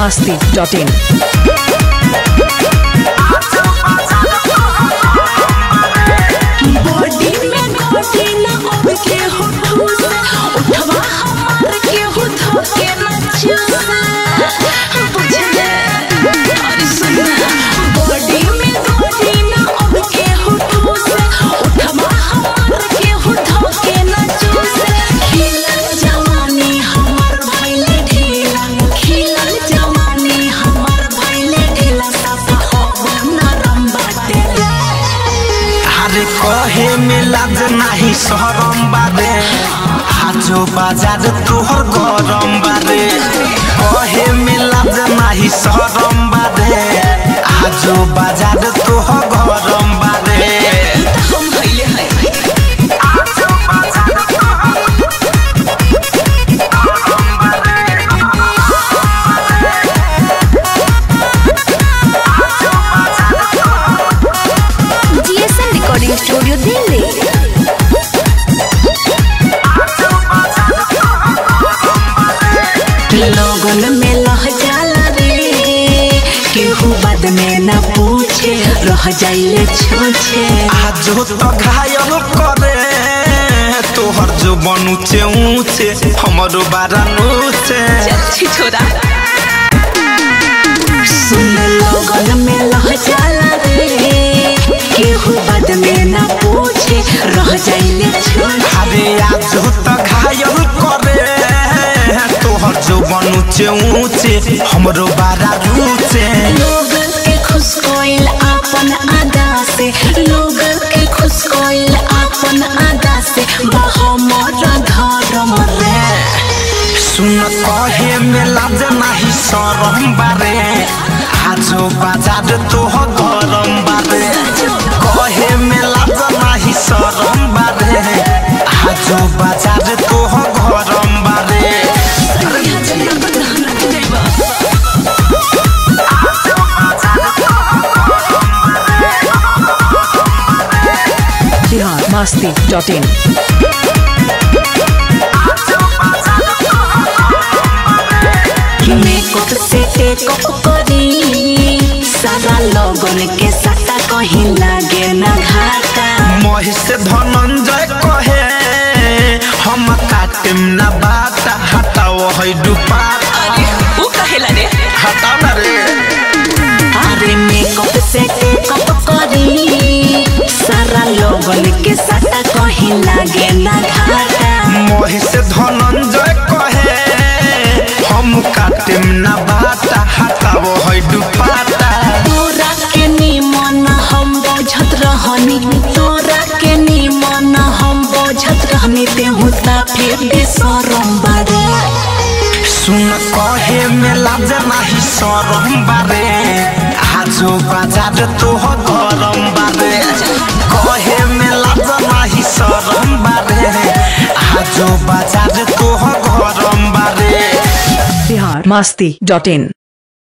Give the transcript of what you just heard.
biharmasti.in कहे में लाज नहीं शरम बारे आजो बाजार तोहर गरम बारे कहे में लाज नहीं शरम बारे आजो बाजार तोहर गरम बारे स्टूडियो दिल्ली लोगन में लह जाला रे केहू बाद में न पूछे रह जाइले छूछे आजो तो घायल करे तोहर जो बनूचे ऊंचे हमरो बारा नूचे छोरा सुन लोगन में लह जाला रे केहू बाद में न पूछे रह जाइले छूछे अरे आजो तो घायल करे तोहर जो बनूचे ऊंचे हमरो बारा रूचे लोगन के खुश कोइल अपन अदा से लोगन के खुश कोइल अपन अदा से हमर धर्म रे सुन कहे में लाज नहीं शरम बारे आजो बाजार तोहर गरम बारे कहे में लाज नहीं शरम बारे आजो बाजार तोहर गरम बारे biharmasti.in मेकअप से टेकअप करी सारा लोगन के सट्टा कहीं लागे न घाटा महिष धनंजय कहे हम काटेम न बाटा हटाओ है दुपाटा वो कहेला रे हटाओ ना रे अरे मेकअप से टेकअप करी सारा लोगन के सट्टा कहीं लागे न घाटा महिष धनंजय कहे हम काटेम न बाटा हटाओ है दुपाटा तोरा के निमन हम बोझत रहनी तोरा के निमन हम बोझत रहनी तेहू ता फिर बेशरम बारे सुन कहे में लाज नहीं शरम बारे आजो बाजार तोहर गरम बारे कहे में लाज नहीं शरम बारे आजो बाजार तोहर गरम बारे biharmasti.in